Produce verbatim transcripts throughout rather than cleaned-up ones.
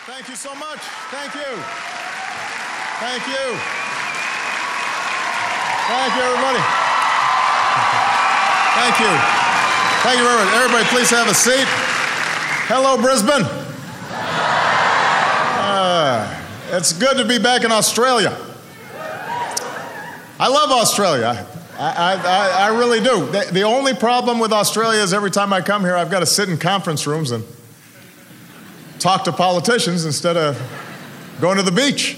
Thank you so much. Thank you. Thank you. Thank you, everybody. Thank you. Thank you, everybody. Everybody, please have a seat. Hello, Brisbane. Uh, it's good to be back in Australia. I love Australia. I, I, I really do. The, the only problem with Australia is every time I come here, I've got to sit in conference rooms and talk to politicians instead of going to the beach.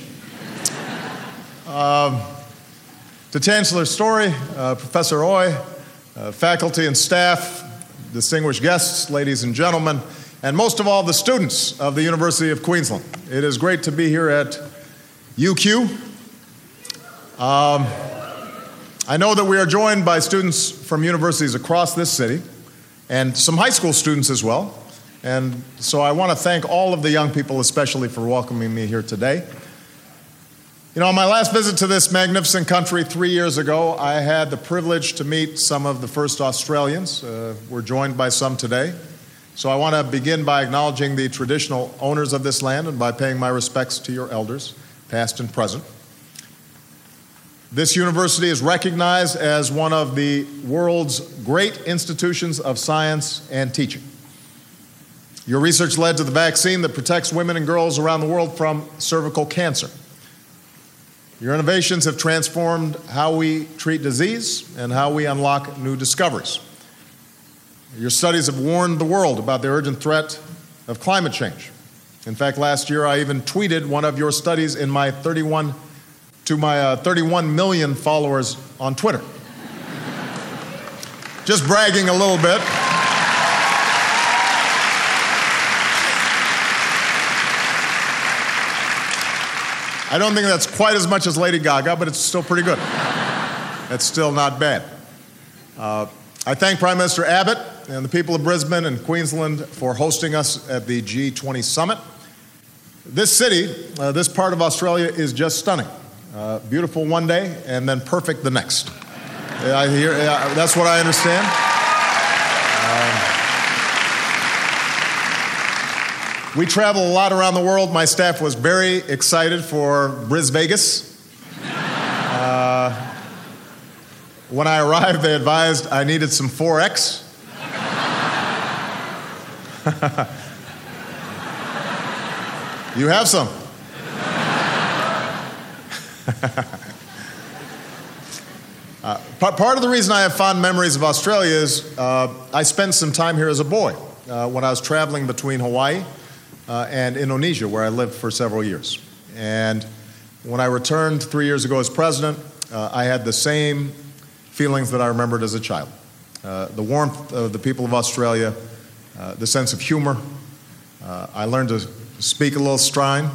Um, to Chancellor Story, uh, Professor Oy, uh, faculty and staff, distinguished guests, ladies and gentlemen, and most of all, the students of the University of Queensland. It is great to be here at U Q. Um, I know that we are joined by students from universities across this city and some high school students as well. And so I want to thank all of the young people, especially for welcoming me here today. You know, on my last visit to this magnificent country three years ago, I had the privilege to meet some of the first Australians. Uh, we're joined by some today. So I want to begin by acknowledging the traditional owners of this land and by paying my respects to your elders, past and present. This university is recognized as one of the world's great institutions of science and teaching. Your research led to the vaccine that protects women and girls around the world from cervical cancer. Your innovations have transformed how we treat disease and how we unlock new discoveries. Your studies have warned the world about the urgent threat of climate change. In fact, last year I even tweeted one of your studies in my thirty-one to my uh, thirty-one million followers on Twitter. Just bragging a little bit. I don't think that's quite as much as Lady Gaga, but it's still pretty good. It's still not bad. Uh, I thank Prime Minister Abbott and the people of Brisbane and Queensland for hosting us at the G twenty Summit. This city, uh, this part of Australia, is just stunning. Uh, beautiful one day and then perfect the next. I hear, uh, that's what I understand. Um, We travel a lot around the world. My staff was very excited for Bris Vegas. Uh, when I arrived, they advised I needed some four X. You have some. uh, part of the reason I have fond memories of Australia is uh, I spent some time here as a boy uh, when I was traveling between Hawaii Uh, and Indonesia, where I lived for several years. And when I returned three years ago as president, uh, I had the same feelings that I remembered as a child. Uh, the warmth of the people of Australia, uh, the sense of humor. Uh, I learned to speak a little strine.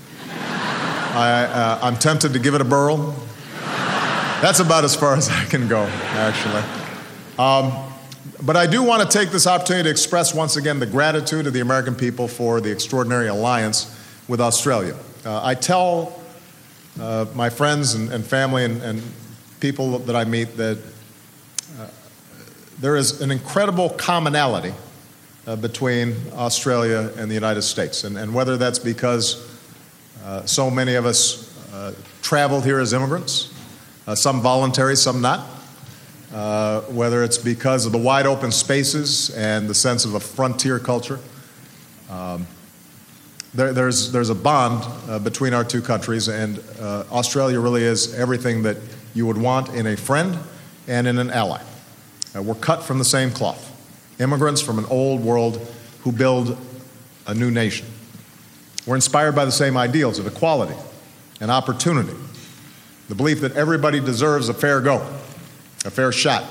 I, uh, I'm tempted to give it a burl. That's about as far as I can go, actually. Um, But I do want to take this opportunity to express once again the gratitude of the American people for the extraordinary alliance with Australia. Uh, I tell uh, my friends and, and family and, and people that I meet that uh, there is an incredible commonality uh, between Australia and the United States. And, and whether that's because uh, so many of us uh, traveled here as immigrants, uh, some voluntary, some not, Uh, whether it's because of the wide open spaces and the sense of a frontier culture. Um, there, there's, there's a bond uh, between our two countries, and uh, Australia really is everything that you would want in a friend and in an ally. Uh, we're cut from the same cloth. Immigrants from an old world who build a new nation. We're inspired by the same ideals of equality and opportunity, the belief that everybody deserves a fair go, a fair shot.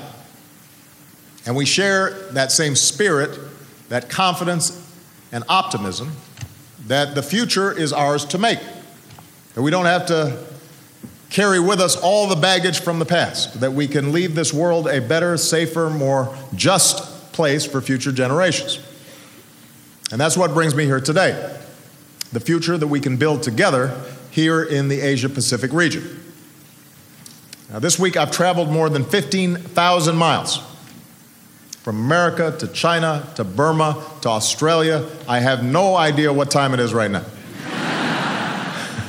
And we share that same spirit, that confidence and optimism that the future is ours to make. That we don't have to carry with us all the baggage from the past, that we can leave this world a better, safer, more just place for future generations. And that's what brings me here today, the future that we can build together here in the Asia-Pacific region. Now, this week I've traveled more than fifteen thousand miles. From America to China to Burma to Australia. I have no idea what time it is right now.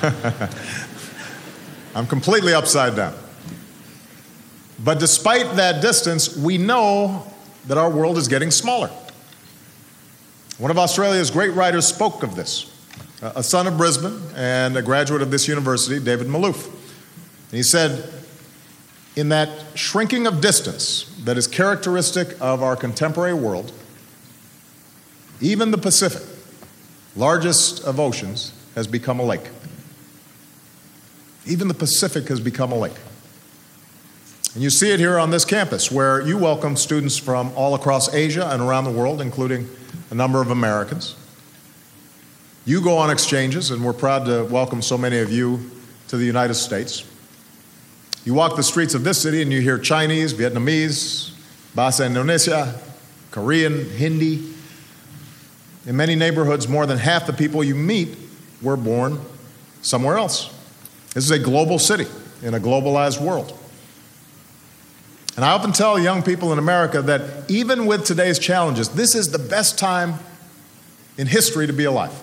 I'm completely upside down. But despite that distance, we know that our world is getting smaller. One of Australia's great writers spoke of this, a son of Brisbane and a graduate of this university, David Malouf. And he said, in that shrinking of distance that is characteristic of our contemporary world, even the Pacific, largest of oceans, has become a lake. Even the Pacific has become a lake. And you see it here on this campus, where you welcome students from all across Asia and around the world, including a number of Americans. You go on exchanges, and we're proud to welcome so many of you to the United States. You walk the streets of this city and you hear Chinese, Vietnamese, Bahasa Indonesia, Korean, Hindi. In many neighborhoods, more than half the people you meet were born somewhere else. This is a global city in a globalized world. And I often tell young people in America that even with today's challenges, this is the best time in history to be alive.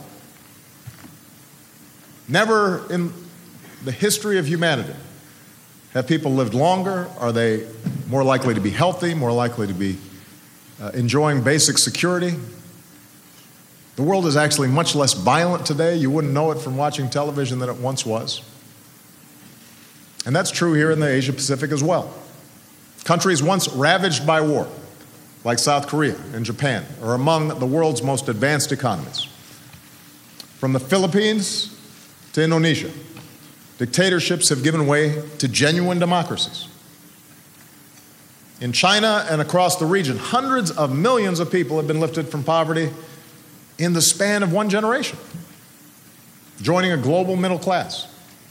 Never in the history of humanity have people lived longer. Are they more likely to be healthy, more likely to be uh, enjoying basic security? The world is actually much less violent today. You wouldn't know it from watching television than it once was. And that's true here in the Asia Pacific as well. Countries once ravaged by war, like South Korea and Japan, are among the world's most advanced economies. From the Philippines to Indonesia, dictatorships have given way to genuine democracies. In China and across the region, hundreds of millions of people have been lifted from poverty in the span of one generation, joining a global middle class.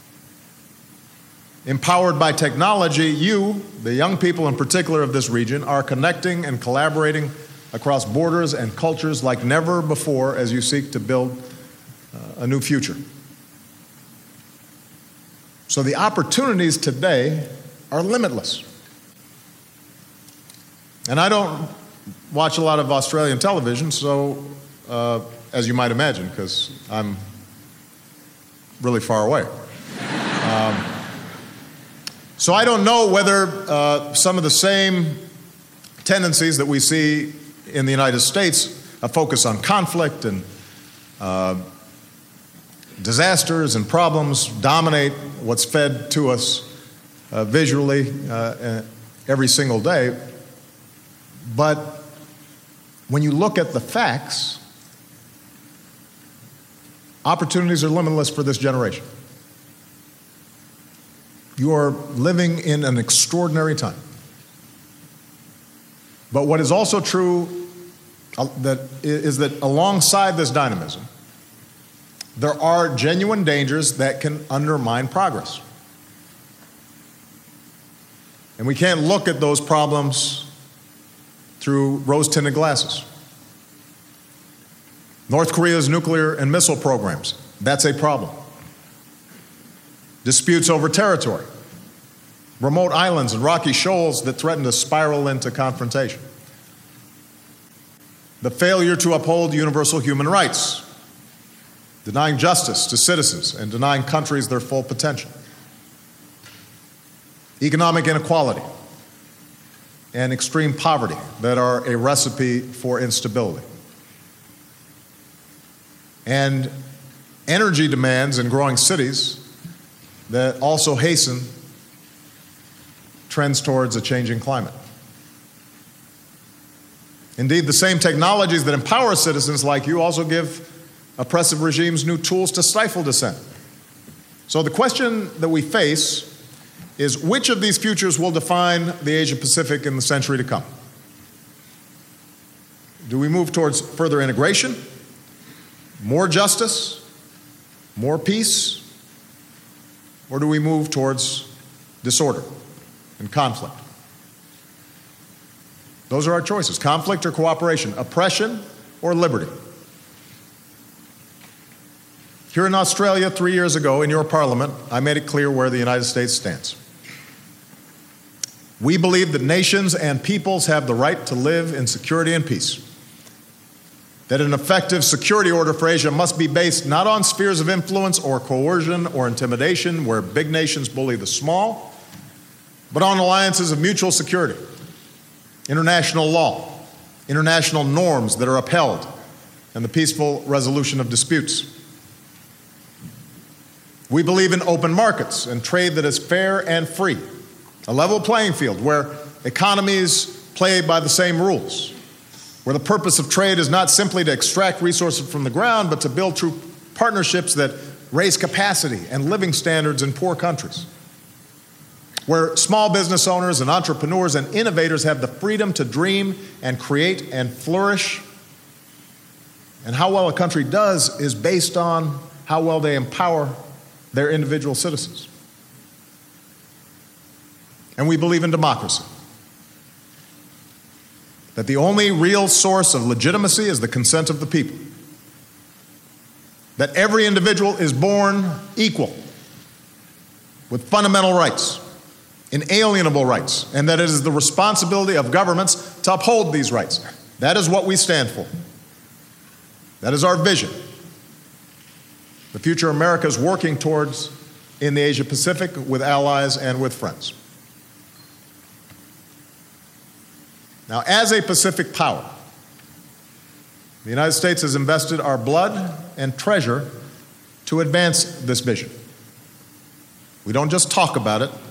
Empowered by technology, you, the young people in particular of this region, are connecting and collaborating across borders and cultures like never before as you seek to build uh, a new future. So the opportunities today are limitless. And I don't watch a lot of Australian television, so uh, as you might imagine, because I'm really far away. Um, So I don't know whether uh, some of the same tendencies that we see in the United States, a focus on conflict and uh, disasters and problems, dominate what's fed to us uh, visually uh, every single day. But when you look at the facts, opportunities are limitless for this generation. You are living in an extraordinary time. But what is also true uh, that is that alongside this dynamism, there are genuine dangers that can undermine progress. And we can't look at those problems through rose-tinted glasses. North Korea's nuclear and missile programs, that's a problem. Disputes over territory, remote islands and rocky shoals that threaten to spiral into confrontation. The failure to uphold universal human rights, denying justice to citizens and denying countries their full potential. Economic inequality and extreme poverty that are a recipe for instability. And energy demands in growing cities that also hasten trends towards a changing climate. Indeed, the same technologies that empower citizens like you also give oppressive regimes new tools to stifle dissent. So the question that we face is, which of these futures will define the Asia Pacific in the century to come? Do we move towards further integration, more justice, more peace, or do we move towards disorder and conflict? Those are our choices: conflict or cooperation, oppression or liberty. Here in Australia, three years ago, in your parliament, I made it clear where the United States stands. We believe that nations and peoples have the right to live in security and peace. that an effective security order for Asia must be based not on spheres of influence or coercion or intimidation where big nations bully the small, but on alliances of mutual security, international law, international norms that are upheld, and the peaceful resolution of disputes. We believe in open markets and trade that is fair and free, a level playing field where economies play by the same rules, where the purpose of trade is not simply to extract resources from the ground, but to build true partnerships that raise capacity and living standards in poor countries, where small business owners and entrepreneurs and innovators have the freedom to dream and create and flourish. And how well a country does is based on how well they empower their individual citizens. And we believe in democracy, that the only real source of legitimacy is the consent of the people, that every individual is born equal with fundamental rights, inalienable rights, and that it is the responsibility of governments to uphold these rights. That is what we stand for. That is our vision. The future America is working towards in the Asia Pacific with allies and with friends. Now, as a Pacific power, the United States has invested our blood and treasure to advance this vision. We don't just talk about it,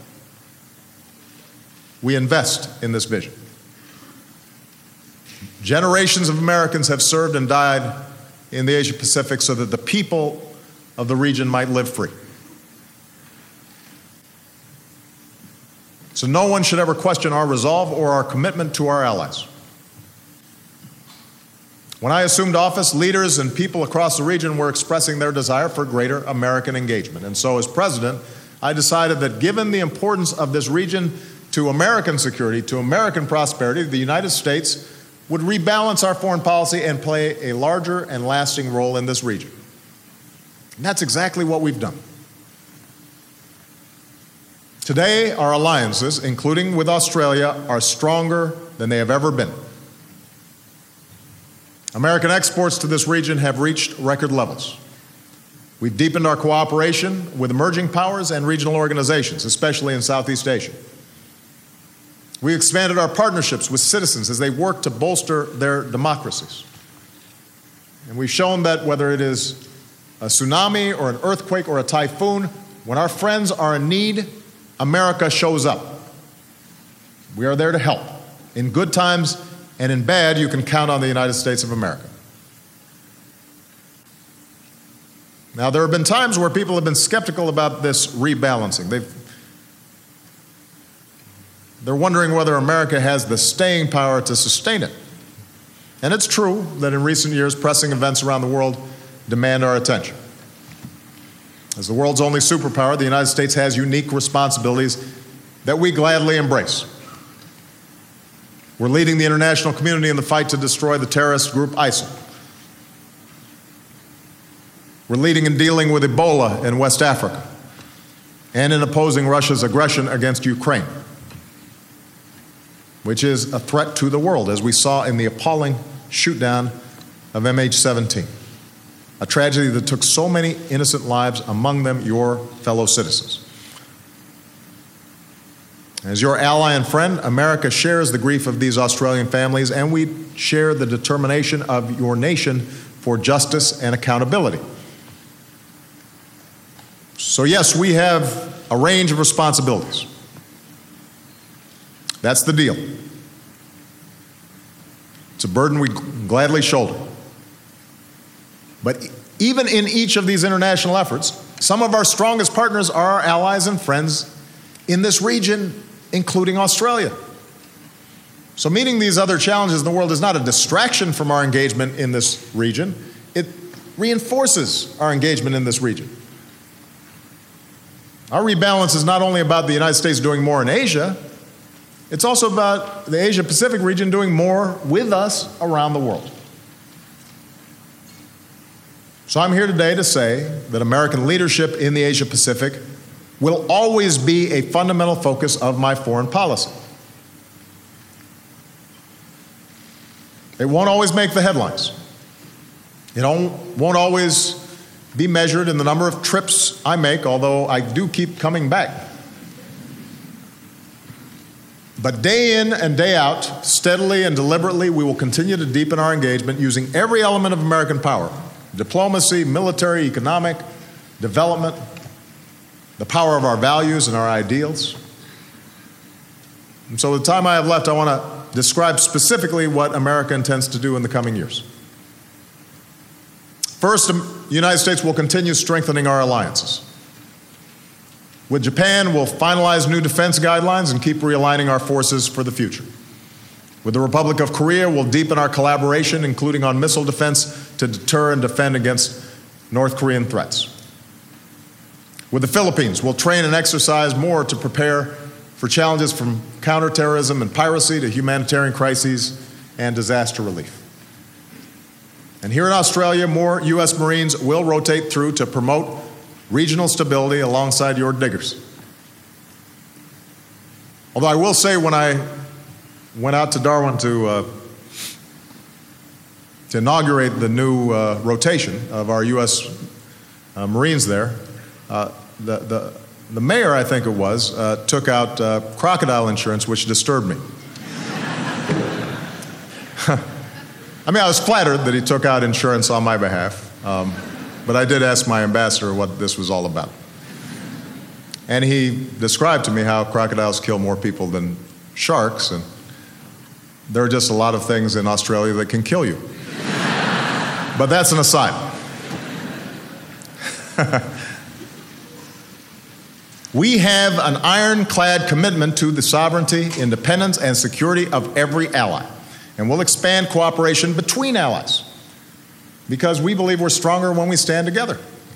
we invest in this vision. Generations of Americans have served and died in the Asia Pacific so that the people of the region might live free. So no one should ever question our resolve or our commitment to our allies. When I assumed office, leaders and people across the region were expressing their desire for greater American engagement. And so as president, I decided that given the importance of this region to American security, to American prosperity, the United States would rebalance our foreign policy and play a larger and lasting role in this region. And that's exactly what we've done. Today, our alliances, including with Australia, are stronger than they have ever been. American exports to this region have reached record levels. We've deepened our cooperation with emerging powers and regional organizations, especially in Southeast Asia. We expanded our partnerships with citizens as they work to bolster their democracies. And we've shown that whether it is a tsunami or an earthquake or a typhoon, when our friends are in need, America shows up. We are there to help. In good times and in bad, you can count on the United States of America. Now, there have been times where people have been skeptical about this rebalancing. They've They're wondering whether America has the staying power to sustain it. And it's true that in recent years, pressing events around the world demand our attention. As the world's only superpower, the United States has unique responsibilities that we gladly embrace. We're leading the international community in the fight to destroy the terrorist group ISIL. We're leading in dealing with Ebola in West Africa and in opposing Russia's aggression against Ukraine, which is a threat to the world, as we saw in the appalling shoot-down of M H seventeen, a tragedy that took so many innocent lives, among them your fellow citizens. As your ally and friend, America shares the grief of these Australian families, and we share the determination of your nation for justice and accountability. So yes, we have a range of responsibilities. That's the deal. It's a burden we gladly shoulder. But even in each of these international efforts, some of our strongest partners are our allies and friends in this region, including Australia. So meeting these other challenges in the world is not a distraction from our engagement in this region. It reinforces our engagement in this region. Our rebalance is not only about the United States doing more in Asia, it's also about the Asia-Pacific region doing more with us around the world. So I'm here today to say that American leadership in the Asia-Pacific will always be a fundamental focus of my foreign policy. It won't always make the headlines. It won't always be measured in the number of trips I make, although I do keep coming back. But day in and day out, steadily and deliberately, we will continue to deepen our engagement using every element of American power: diplomacy, military, economic, development, the power of our values and our ideals. And so with the time I have left, I want to describe specifically what America intends to do in the coming years. First, the United States will continue strengthening our alliances. With Japan, we'll finalize new defense guidelines and keep realigning our forces for the future. With the Republic of Korea, we'll deepen our collaboration, including on missile defense, to deter and defend against North Korean threats. With the Philippines, we'll train and exercise more to prepare for challenges from counterterrorism and piracy to humanitarian crises and disaster relief. And here in Australia, more U S Marines will rotate through to promote regional stability alongside your diggers. Although I will say, when I went out to Darwin to, uh, to inaugurate the new uh, rotation of our U S uh, Marines there, uh, the, the, the mayor, I think it was, uh, took out uh, crocodile insurance, which disturbed me. I mean, I was flattered that he took out insurance on my behalf. Um, But I did ask my ambassador what this was all about. And he described to me how crocodiles kill more people than sharks, and there are just a lot of things in Australia that can kill you. But that's an aside. We have an ironclad commitment to the sovereignty, independence, and security of every ally, and we'll expand cooperation between allies, because we believe we're stronger when we stand together.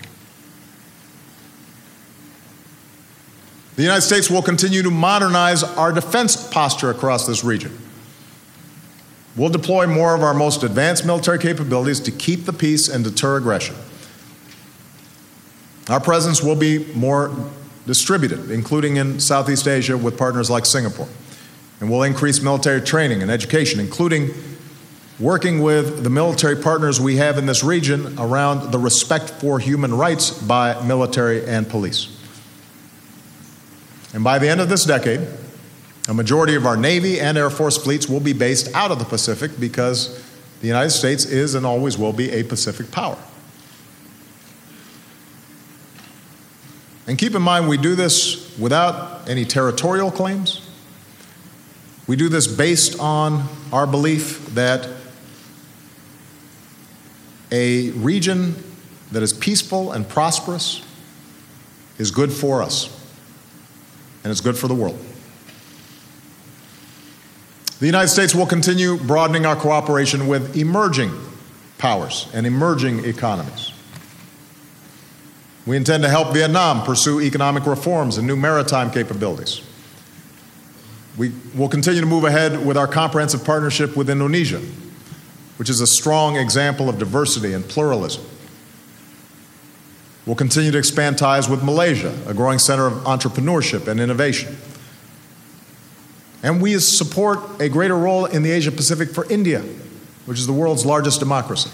The United States will continue to modernize our defense posture across this region. We'll deploy more of our most advanced military capabilities to keep the peace and deter aggression. Our presence will be more distributed, including in Southeast Asia with partners like Singapore. And we'll increase military training and education, including working with the military partners we have in this region around the respect for human rights by military and police. And by the end of this decade, a majority of our Navy and Air Force fleets will be based out of the Pacific, because the United States is and always will be a Pacific power. And keep in mind, we do this without any territorial claims. We do this based on our belief that a region that is peaceful and prosperous is good for us, and it's good for the world. The United States will continue broadening our cooperation with emerging powers and emerging economies. We intend to help Vietnam pursue economic reforms and new maritime capabilities. We will continue to move ahead with our comprehensive partnership with Indonesia, which is a strong example of diversity and pluralism. We'll continue to expand ties with Malaysia, a growing center of entrepreneurship and innovation. And we support a greater role in the Asia-Pacific for India, which is the world's largest democracy.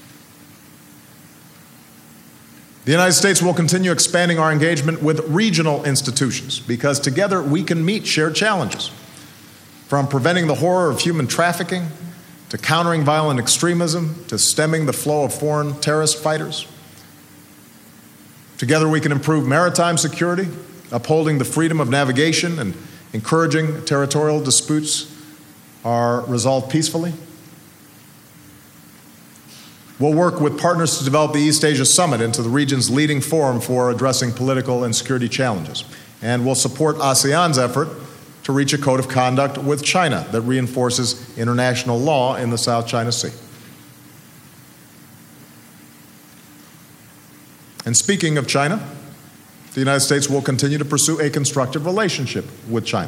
The United States will continue expanding our engagement with regional institutions, because together we can meet shared challenges, from preventing the horror of human trafficking, to countering violent extremism, to stemming the flow of foreign terrorist fighters. Together we can improve maritime security, upholding the freedom of navigation and encouraging territorial disputes are resolved peacefully. We'll work with partners to develop the East Asia Summit into the region's leading forum for addressing political and security challenges. And we'll support ASEAN's effort to reach a code of conduct with China that reinforces international law in the South China Sea. And speaking of China, the United States will continue to pursue a constructive relationship with China.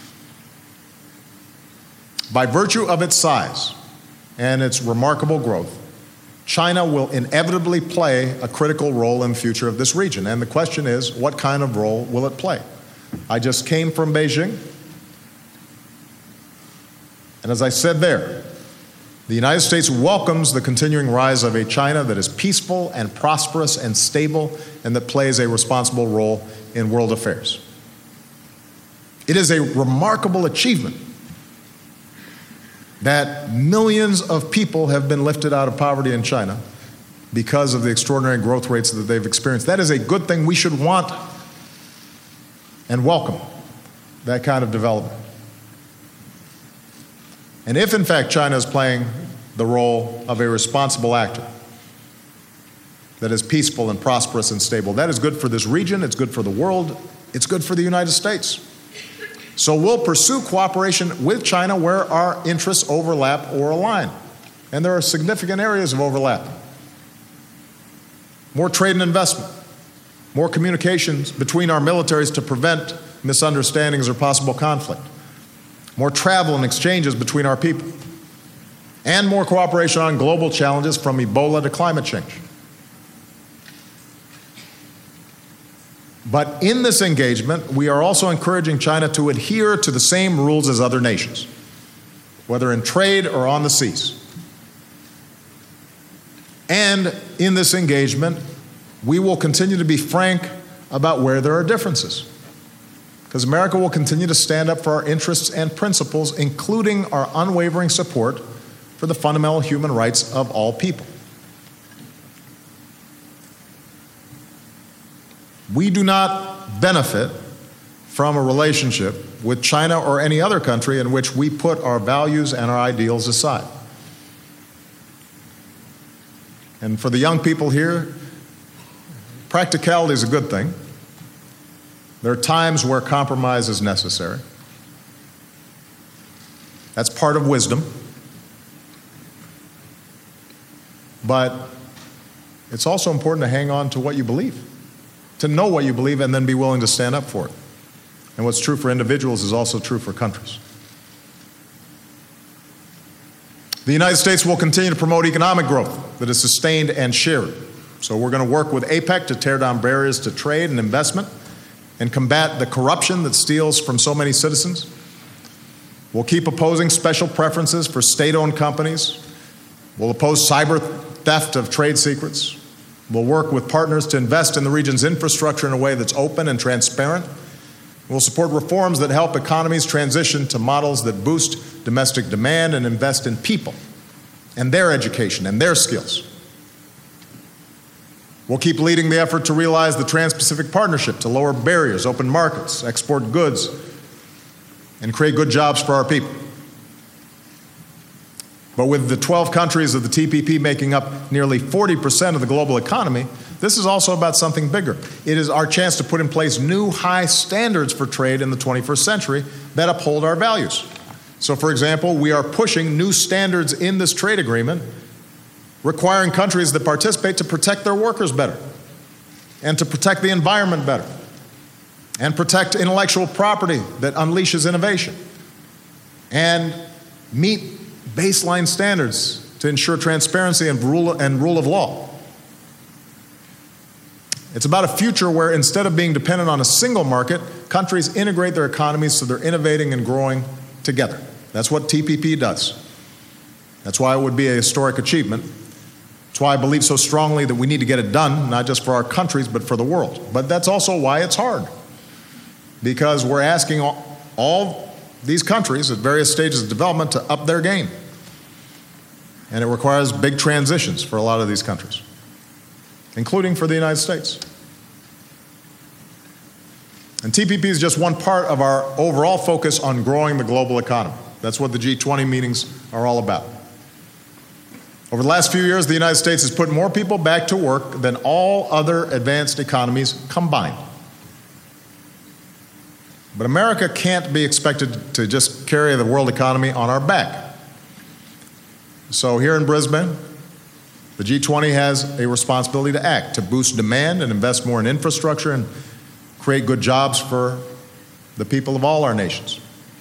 By virtue of its size and its remarkable growth, China will inevitably play a critical role in the future of this region. And the question is, what kind of role will it play? I just came from Beijing, and as I said there, The United States welcomes the continuing rise of a China that is peaceful and prosperous and stable and that plays a responsible role in world affairs. It is a remarkable achievement that millions of people have been lifted out of poverty in China because of the extraordinary growth rates that they've experienced. That is a good thing. We should want and welcome that kind of development. And if, in fact, China is playing the role of a responsible actor that is peaceful and prosperous and stable, that is good for this region, it's good for the world, it's good for the United States. So we'll pursue cooperation with China where our interests overlap or align. And there are significant areas of overlap. More trade and investment, more communications between our militaries to prevent misunderstandings or possible conflict, more travel and exchanges between our people, and more cooperation on global challenges from Ebola to climate change. But in this engagement, we are also encouraging China to adhere to the same rules as other nations, whether in trade or on the seas. And in this engagement, we will continue to be frank about where there are differences, because America will continue to stand up for our interests and principles, including our unwavering support for the fundamental human rights of all people. We do not benefit from a relationship with China or any other country in which we put our values and our ideals aside. And for the young people here, practicality is a good thing. There are times where compromise is necessary. That's part of wisdom. But it's also important to hang on to what you believe, to know what you believe and then be willing to stand up for it. And what's true for individuals is also true for countries. The United States will continue to promote economic growth that is sustained and shared. So we're going to work with APEC to tear down barriers to trade and investment and combat the corruption that steals from so many citizens. We'll keep opposing special preferences for state-owned companies. We'll oppose cyber theft of trade secrets. We'll work with partners to invest in the region's infrastructure in a way that's open and transparent. We'll support reforms that help economies transition to models that boost domestic demand and invest in people and their education and their skills. We'll keep leading the effort to realize the Trans-Pacific Partnership to lower barriers, open markets, export goods, and create good jobs for our people. But with the twelve countries of the T P P making up nearly forty percent of the global economy, this is also about something bigger. It is our chance to put in place new high standards for trade in the twenty-first century that uphold our values. So, for example, we are pushing new standards in this trade agreement, requiring countries that participate to protect their workers better, and to protect the environment better, and protect intellectual property that unleashes innovation, and meet baseline standards to ensure transparency and rule, and rule of law. It's about a future where instead of being dependent on a single market, countries integrate their economies so they're innovating and growing together. That's what T P P does. That's why it would be a historic achievement. That's why I believe so strongly that we need to get it done, not just for our countries, but for the world. But that's also why it's hard, because we're asking all, all these countries at various stages of development to up their game. And it requires big transitions for a lot of these countries, including for the United States. And T P P is just one part of our overall focus on growing the global economy. That's what the G twenty meetings are all about. Over the last few years, the United States has put more people back to work than all other advanced economies combined. But America can't be expected to just carry the world economy on our back. So here in Brisbane, the G twenty has a responsibility to act, to boost demand and invest more in infrastructure and create good jobs for the people of all our nations.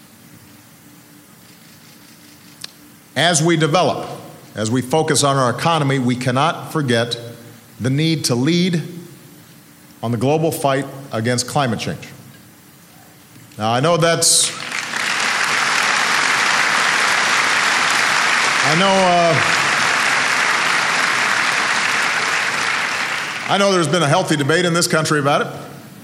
As we develop, as we focus on our economy, we cannot forget the need to lead on the global fight against climate change. Now, I know that's I know, uh, I know there's been a healthy debate in this country about it.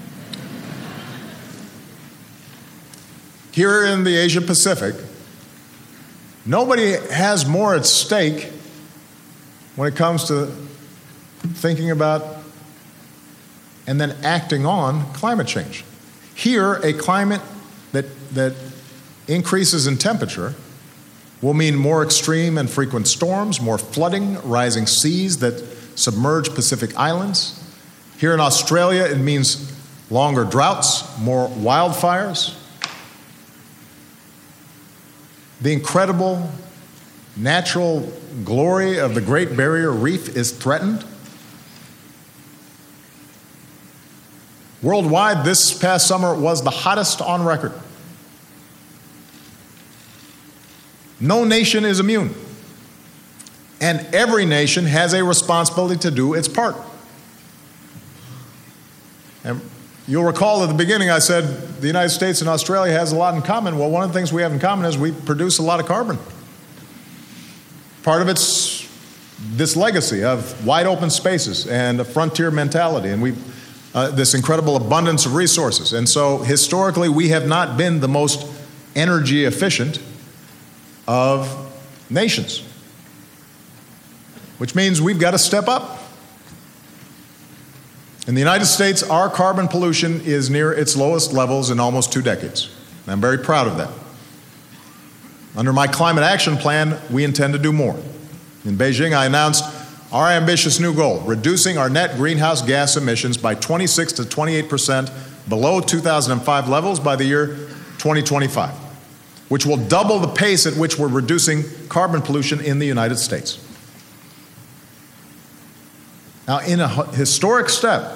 Here in the Asia Pacific, nobody has more at stake when it comes to thinking about and then acting on climate change. Here, a climate that, that increases in temperature will mean more extreme and frequent storms, more flooding, rising seas that submerge Pacific islands. Here in Australia, it means longer droughts, more wildfires. The incredible natural glory of the Great Barrier Reef is threatened. Worldwide, this past summer was the hottest on record. No nation is immune, and every nation has a responsibility to do its part. And you'll recall at the beginning I said the United States and Australia has a lot in common. Well, one of the things we have in common is we produce a lot of carbon. Part of it's this legacy of wide open spaces and a frontier mentality, and we uh, this incredible abundance of resources. And so historically, we have not been the most energy efficient of nations, which means we've got to step up. In the United States, our carbon pollution is near its lowest levels in almost two decades. And I'm very proud of that. Under my climate action plan, we intend to do more. In Beijing, I announced our ambitious new goal, reducing our net greenhouse gas emissions by twenty-six to twenty-eight percent below two thousand five levels by the year twenty twenty-five, which will double the pace at which we're reducing carbon pollution in the United States. Now, in a historic step,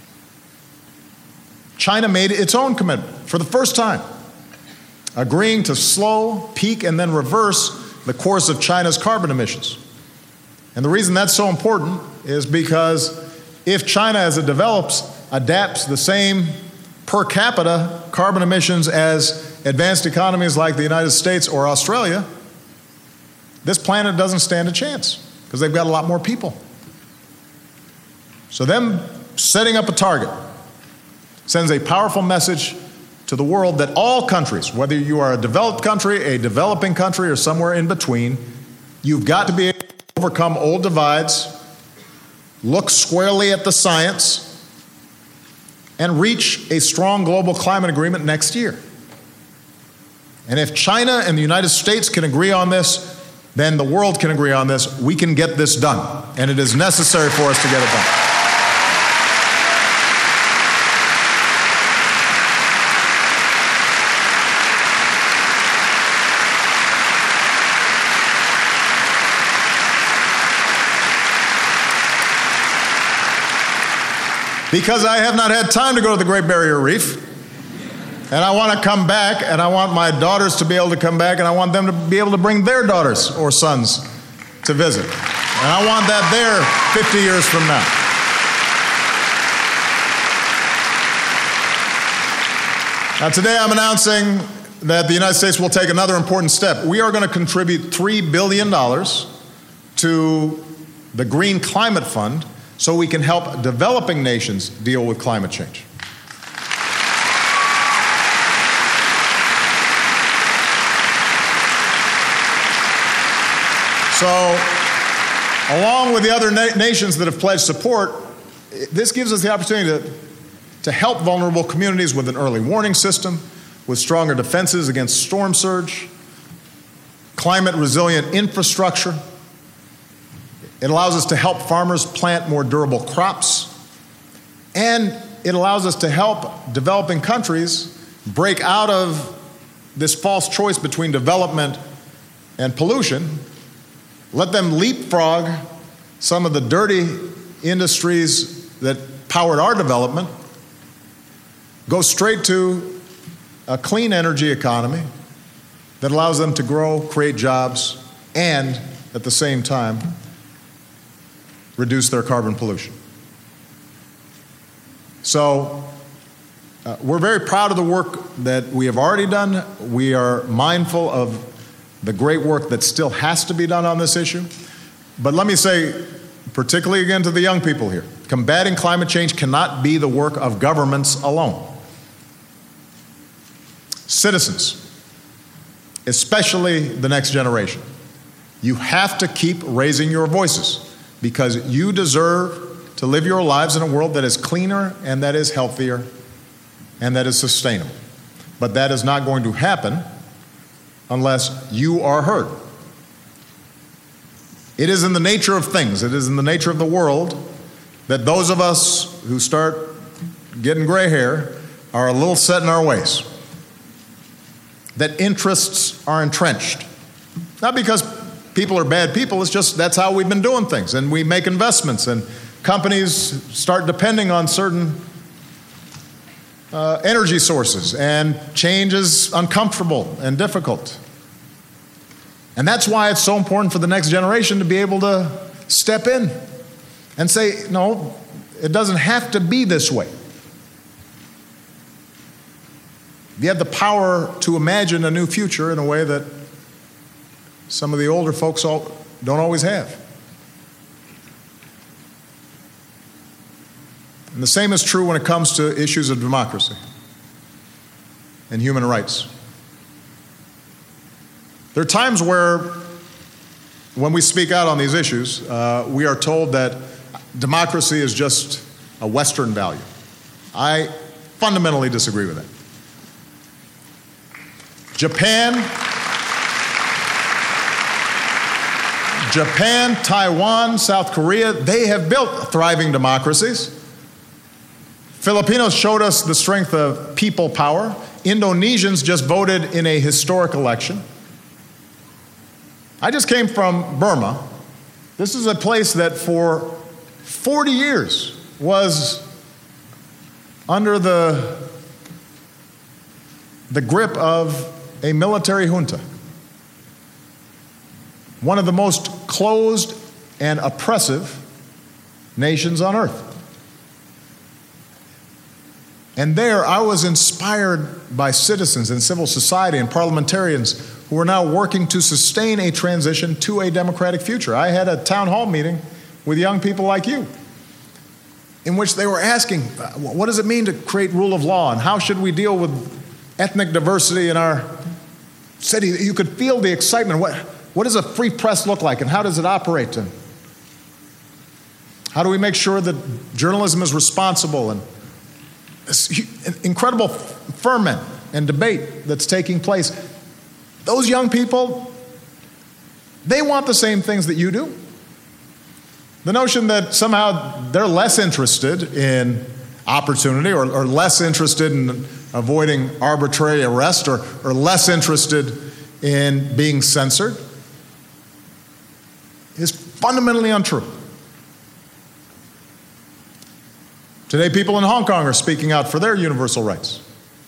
China made its own commitment for the first time, agreeing to slow, peak, and then reverse the course of China's carbon emissions. And the reason that's so important is because if China, as it develops, adapts the same per capita carbon emissions as advanced economies like the United States or Australia, this planet doesn't stand a chance because they've got a lot more people. So them setting up a target sends a powerful message to the world that all countries, whether you are a developed country, a developing country, or somewhere in between, you've got to be able to overcome old divides, look squarely at the science, and reach a strong global climate agreement next year. And if China and the United States can agree on this, then the world can agree on this. We can get this done, and it is necessary for us to get it done. Because I have not had time to go to the Great Barrier Reef, and I want to come back, and I want my daughters to be able to come back, and I want them to be able to bring their daughters or sons to visit. And I want that there fifty years from now. Now today I'm announcing that the United States will take another important step. We are going to contribute three billion dollars to the Green Climate Fund so we can help developing nations deal with climate change. So, along with the other na- nations that have pledged support, this gives us the opportunity to, to help vulnerable communities with an early warning system, with stronger defenses against storm surge, climate-resilient infrastructure. It allows us to help farmers plant more durable crops, and it allows us to help developing countries break out of this false choice between development and pollution. Let them leapfrog some of the dirty industries that powered our development, go straight to a clean energy economy that allows them to grow, create jobs, and at the same time, reduce their carbon pollution. So uh, we're very proud of the work that we have already done. We are mindful of the great work that still has to be done on this issue. But let me say, particularly again to the young people here, combating climate change cannot be the work of governments alone. Citizens, especially the next generation, you have to keep raising your voices because you deserve to live your lives in a world that is cleaner and that is healthier and that is sustainable. But that is not going to happen unless you are heard. It is in the nature of things, it is in the nature of the world that those of us who start getting gray hair are a little set in our ways. That interests are entrenched. Not because people are bad people, it's just that's how we've been doing things. And we make investments and companies start depending on certain uh, energy sources, and change is uncomfortable and difficult. And that's why it's so important for the next generation to be able to step in and say, no, it doesn't have to be this way. You have the power to imagine a new future in a way that some of the older folks all don't always have. And the same is true when it comes to issues of democracy and human rights. There are times where, when we speak out on these issues, uh, we are told that democracy is just a Western value. I fundamentally disagree with that. Japan, Japan, Taiwan, South Korea, they have built thriving democracies. Filipinos showed us the strength of people power. Indonesians just voted in a historic election. I just came from Burma. This is a place that for forty years was under the, the grip of a military junta. One of the most closed and oppressive nations on earth. And there I was inspired by citizens and civil society and parliamentarians who are now working to sustain a transition to a democratic future. I had a town hall meeting with young people like you in which they were asking, what does it mean to create rule of law, and how should we deal with ethnic diversity in our city? You could feel the excitement. What, what does a free press look like, and how does it operate? And how do we make sure that journalism is responsible? And this incredible ferment and debate that's taking place. Those young people, they want the same things that you do. The notion that somehow they're less interested in opportunity or, or less interested in avoiding arbitrary arrest or, or less interested in being censored is fundamentally untrue. Today, people in Hong Kong are speaking out for their universal rights.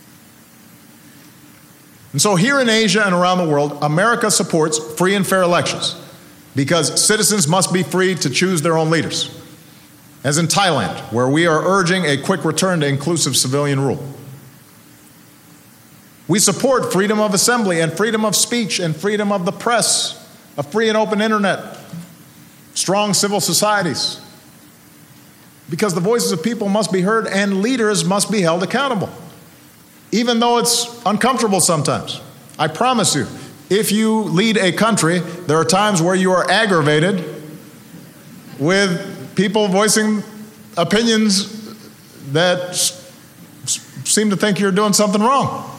And so here in Asia and around the world, America supports free and fair elections because citizens must be free to choose their own leaders. As in Thailand, where we are urging a quick return to inclusive civilian rule. We support freedom of assembly and freedom of speech and freedom of the press, a free and open internet, strong civil societies. Because the voices of people must be heard and leaders must be held accountable, even though it's uncomfortable sometimes. I promise you, if you lead a country, there are times where you are aggravated with people voicing opinions that seem to think you're doing something wrong.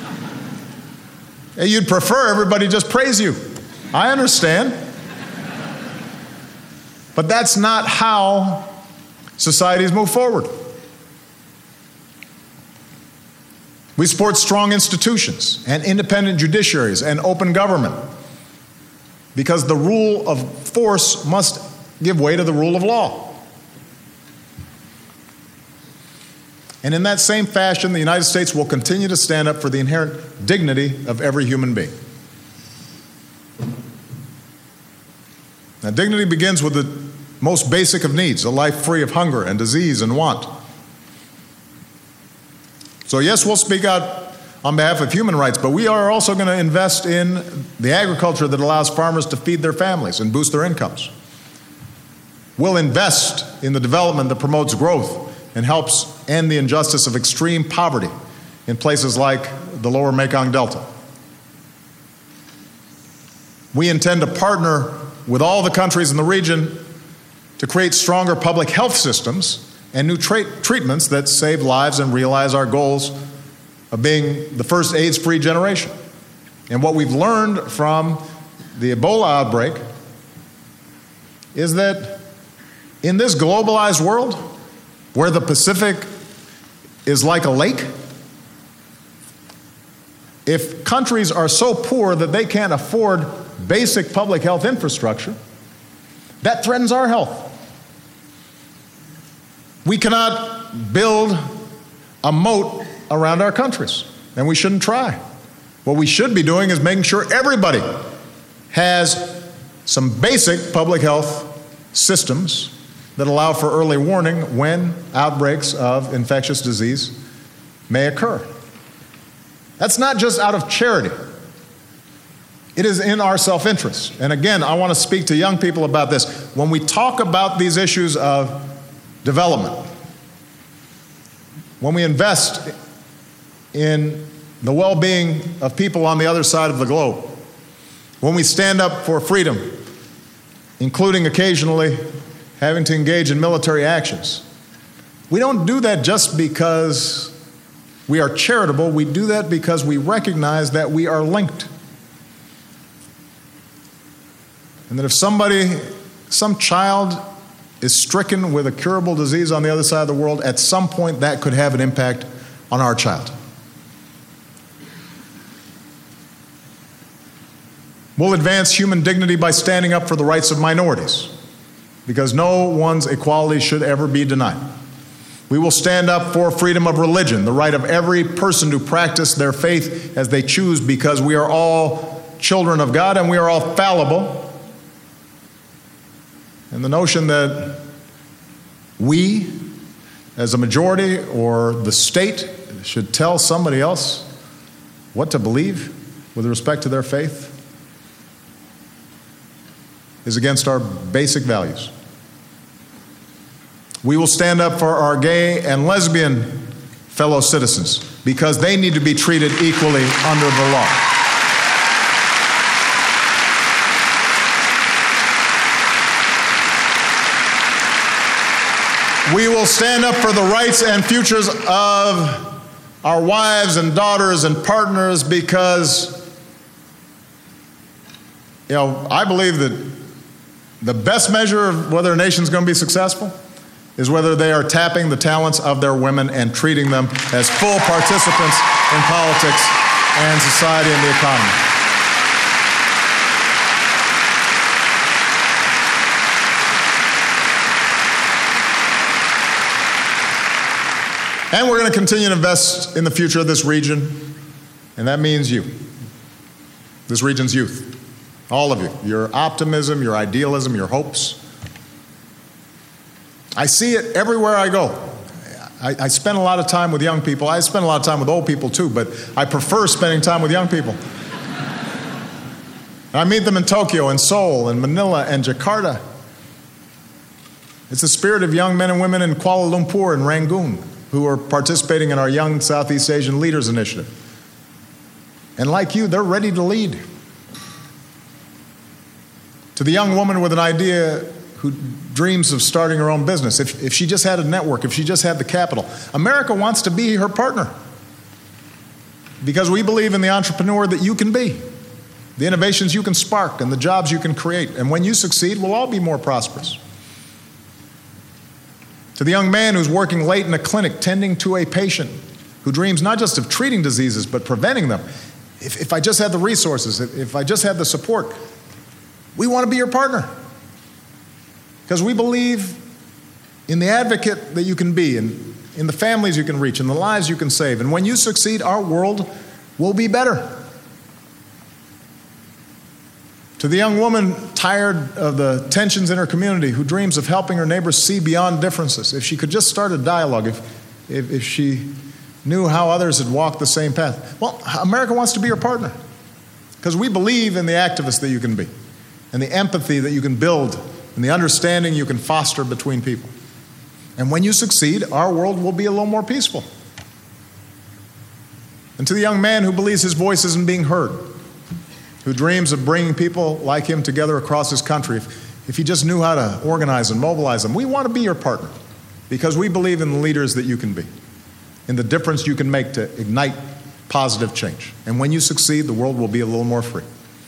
You'd prefer everybody just praise you. I understand. But that's not how societies move forward. We support strong institutions and independent judiciaries and open government because the rule of force must give way to the rule of law. And in that same fashion, the United States will continue to stand up for the inherent dignity of every human being. Now, dignity begins with the most basic of needs, a life free of hunger and disease and want. So yes, we'll speak out on behalf of human rights, but we are also going to invest in the agriculture that allows farmers to feed their families and boost their incomes. We'll invest in the development that promotes growth and helps end the injustice of extreme poverty in places like the lower Mekong Delta. We intend to partner with all the countries in the region to create stronger public health systems and new tra- treatments that save lives and realize our goals of being the first AIDS-free generation. And what we've learned from the Ebola outbreak is that in this globalized world, where the Pacific is like a lake, if countries are so poor that they can't afford basic public health infrastructure, that threatens our health. We cannot build a moat around our countries, and we shouldn't try. What we should be doing is making sure everybody has some basic public health systems that allow for early warning when outbreaks of infectious disease may occur. That's not just out of charity. It is in our self-interest. And again, I want to speak to young people about this. When we talk about these issues of development, when we invest in the well-being of people on the other side of the globe, when we stand up for freedom, including occasionally having to engage in military actions, we don't do that just because we are charitable. We do that because we recognize that we are linked. And that if somebody, some child is stricken with a curable disease on the other side of the world, at some point that could have an impact on our child. We'll advance human dignity by standing up for the rights of minorities, because no one's equality should ever be denied. We will stand up for freedom of religion, the right of every person to practice their faith as they choose, because we are all children of God and we are all fallible. And the notion that we, as a majority, or the state, should tell somebody else what to believe with respect to their faith is against our basic values. We will stand up for our gay and lesbian fellow citizens because they need to be treated equally under the law. We will stand up for the rights and futures of our wives and daughters and partners because, you know, I believe that the best measure of whether a nation's going to be successful is whether they are tapping the talents of their women and treating them as full participants in politics and society and the economy. And we're going to continue to invest in the future of this region, and that means you, this region's youth, all of you, your optimism, your idealism, your hopes. I see it everywhere I go. I, I spend a lot of time with young people. I spend a lot of time with old people too, but I prefer spending time with young people. I meet them in Tokyo and Seoul and Manila and Jakarta. It's the spirit of young men and women in Kuala Lumpur and Rangoon who are participating in our Young Southeast Asian Leaders Initiative. And like you, they're ready to lead. To the young woman with an idea who dreams of starting her own business, if, if she just had a network, if she just had the capital, America wants to be her partner because we believe in the entrepreneur that you can be, the innovations you can spark, and the jobs you can create. And when you succeed, we'll all be more prosperous. To the young man who's working late in a clinic tending to a patient who dreams not just of treating diseases but preventing them, if, if I just had the resources, if, if I just had the support, we want to be your partner because we believe in the advocate that you can be, and in the families you can reach, and the lives you can save. And when you succeed, our world will be better. To the young woman tired of the tensions in her community who dreams of helping her neighbors see beyond differences, if she could just start a dialogue, if, if, if she knew how others had walked the same path. Well, America wants to be your partner because we believe in the activist that you can be and the empathy that you can build and the understanding you can foster between people. And when you succeed, our world will be a little more peaceful. And to the young man who believes his voice isn't being heard, who dreams of bringing people like him together across his country, if, if he just knew how to organize and mobilize them, we want to be your partner because we believe in the leaders that you can be, in the difference you can make to ignite positive change. And when you succeed, the world will be a little more free.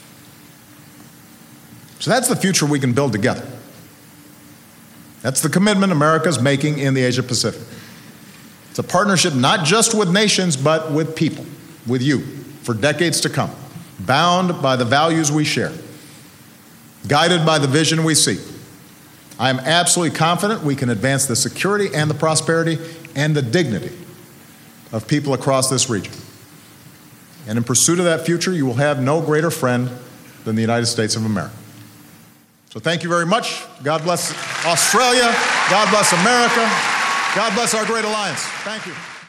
So that's the future we can build together. That's the commitment America's making in the Asia Pacific. It's a partnership not just with nations, but with people, with you, for decades to come, bound by the values we share, guided by the vision we seek. I am absolutely confident we can advance the security and the prosperity and the dignity of people across this region. And in pursuit of that future, you will have no greater friend than the United States of America. So thank you very much. God bless Australia. God bless America. God bless our great alliance. Thank you.